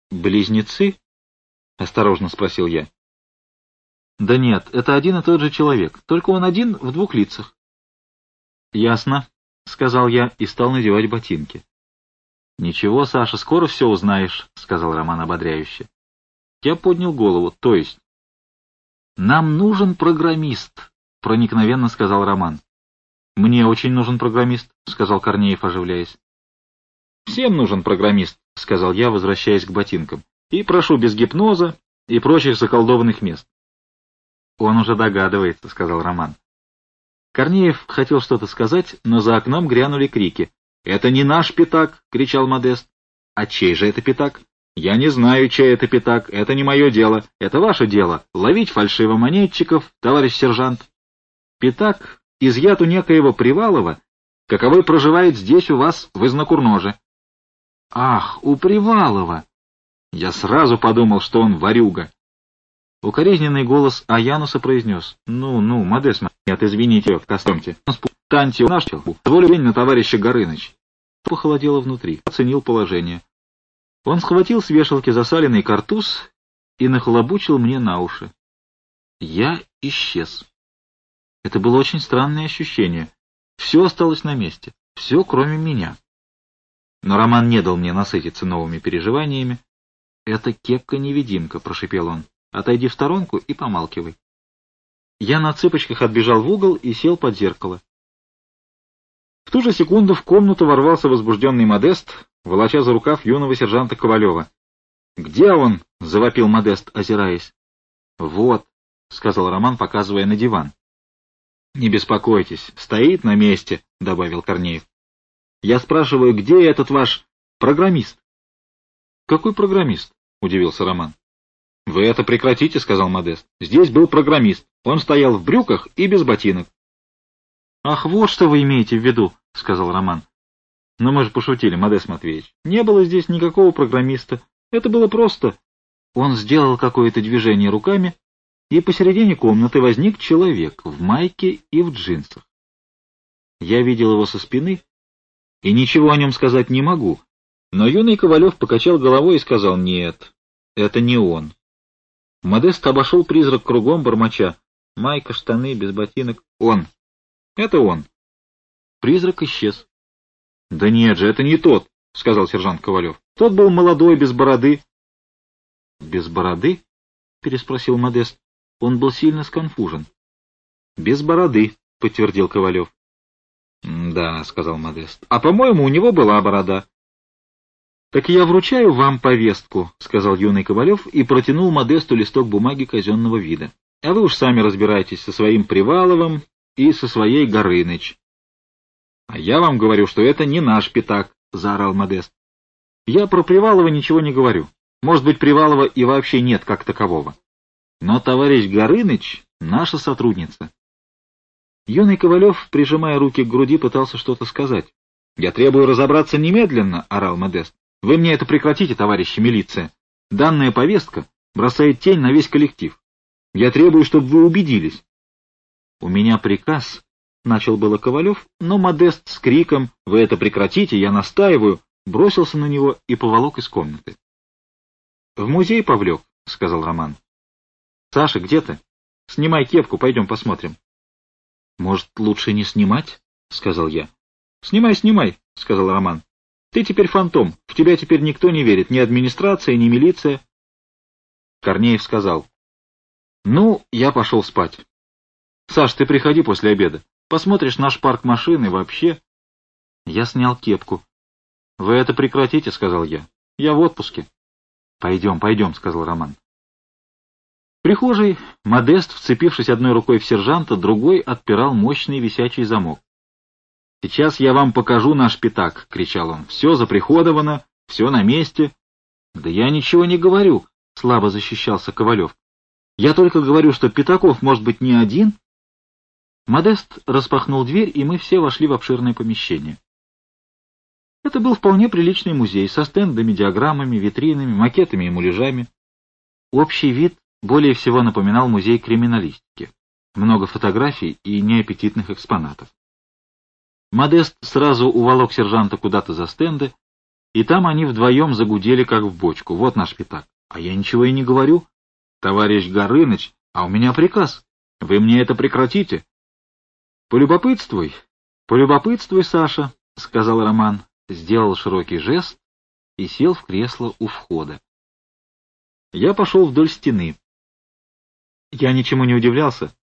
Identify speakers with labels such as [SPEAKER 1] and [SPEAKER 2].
[SPEAKER 1] «Близнецы?» — осторожно спросил я. «Да нет, это один и тот же человек, только он один в двух лицах». «Ясно», — сказал я и стал надевать ботинки. «Ничего, Саша, скоро все узнаешь», — сказал Роман ободряюще. Я поднял голову, то есть... «Нам нужен программист», — проникновенно сказал Роман. «Мне очень нужен программист», — сказал Корнеев, оживляясь. «Всем нужен программист», — сказал я, возвращаясь к ботинкам. «И прошу без гипноза и прочих заколдованных мест». «Он уже догадывается», — сказал Роман. Корнеев хотел что-то сказать, но за окном грянули крики. «Это не наш пятак!» — кричал Модест. «А чей же это пятак?» «Я не знаю, чей это пятак. Это не мое дело. Это ваше дело. Ловить фальшивомонетчиков, товарищ сержант. Пятак изъят у некоего Привалова, каковой проживает здесь у вас в Изнокурноже». «Ах, у Привалова!» Я сразу подумал, что он ворюга. Укоризненный голос Аянуса произнес: «Ну, Модест, нет, извините, костомте. Таньте нашел. Доволю день на товарища Горыныч». Похолодело внутри, оценил положение. Он схватил с вешалки засаленный картуз и нахлобучил мне на уши. Я исчез. Это было очень странное ощущение. Все осталось на месте, все, кроме меня. Но Роман не дал мне насытиться новыми переживаниями. «Это кепка-невидимка», — прошипел он. «Отойди в сторонку и помалкивай». Я на цыпочках отбежал в угол и сел под зеркало. В ту же секунду в комнату ворвался возбужденный Модест, волоча за рукав юного сержанта Ковалева. «Где он?» — завопил Модест, озираясь. «Вот», — сказал Роман, показывая на диван. «Не беспокойтесь, стоит на месте», — добавил Корнеев. «Я спрашиваю, где этот ваш программист?» «Какой программист?» — удивился Роман. «Вы это прекратите», — сказал Модест. «Здесь был программист. Он стоял в брюках и без ботинок». «Ах, вот что вы имеете в виду», — сказал Роман. «Но мы же пошутили, Модест Матвеевич. Не было здесь никакого программиста. Это было просто...» Он сделал какое-то движение руками, и посередине комнаты возник человек в майке и в джинсах. Я видел его со спины, и ничего о нем сказать не могу, но юный Ковалев покачал головой и сказал: «Нет, это не он». Модест обошел призрак кругом, бормоча: «Майка, штаны, без ботинок». «Он! Это он!» Призрак исчез. «Да нет же, это не тот», — сказал сержант Ковалев. «Тот был молодой, без бороды». «Без бороды?» — переспросил Модест. Он был сильно сконфужен. «Без бороды», — подтвердил Ковалев. «Да», — сказал Модест. «А, по-моему, у него была борода». «Так я вручаю вам повестку», — сказал юный Ковалев и протянул Модесту листок бумаги казенного вида. «А вы уж сами разбирайтесь со своим Приваловым и со своей Горыныч». «А я вам говорю, что это не наш пятак», — заорал Модест. «Я про Привалова ничего не говорю. Может быть, Привалова и вообще нет как такового. Но товарищ Горыныч — наша сотрудница». Юный Ковалев, прижимая руки к груди, пытался что-то сказать. «Я требую разобраться немедленно», — орал Модест. «Вы мне это прекратите, товарищи милиция. Данная повестка бросает тень на весь коллектив. Я требую, чтобы вы убедились». «У меня приказ», — начал было Ковалев, но Модест с криком «Вы это прекратите, я настаиваю», бросился на него и поволок из комнаты. «В музей повлек», — сказал Роман. «Саша, где ты? Снимай кепку, пойдем посмотрим». «Может, лучше не снимать?» — сказал я. «Снимай, снимай», — сказал Роман. «Ты теперь фантом, в тебя теперь никто не верит, ни администрация, ни милиция». Корнеев сказал: «Ну, я пошел спать. Саш, ты приходи после обеда, посмотришь наш парк машин и вообще». Я снял кепку. «Вы это прекратите», — сказал я. «Я в отпуске». «Пойдем, пойдем», — сказал Роман. В прихожей Модест, вцепившись одной рукой в сержанта, другой отпирал мощный висячий замок. «Сейчас я вам покажу наш пятак», — кричал он. «Все заприходовано, все на месте». «Да я ничего не говорю», — слабо защищался Ковалев. «Я только говорю, что пятаков может быть не один». Модест распахнул дверь, и мы все вошли в обширное помещение. Это был вполне приличный музей со стендами, диаграммами, витринами, макетами и муляжами. Общий вид более всего напоминал музей криминалистики. Много фотографий и неаппетитных экспонатов. Модест сразу уволок сержанта куда-то за стенды, И там они вдвоем загудели, как в бочку. Вот наш пятак. А я ничего и не говорю. Товарищ Горыныч, а у меня приказ. Вы мне это прекратите. Полюбопытствуй, Саша, — сказал Роман, сделал широкий жест и сел в кресло у входа. Я пошел вдоль стены. Я ничему не удивлялся.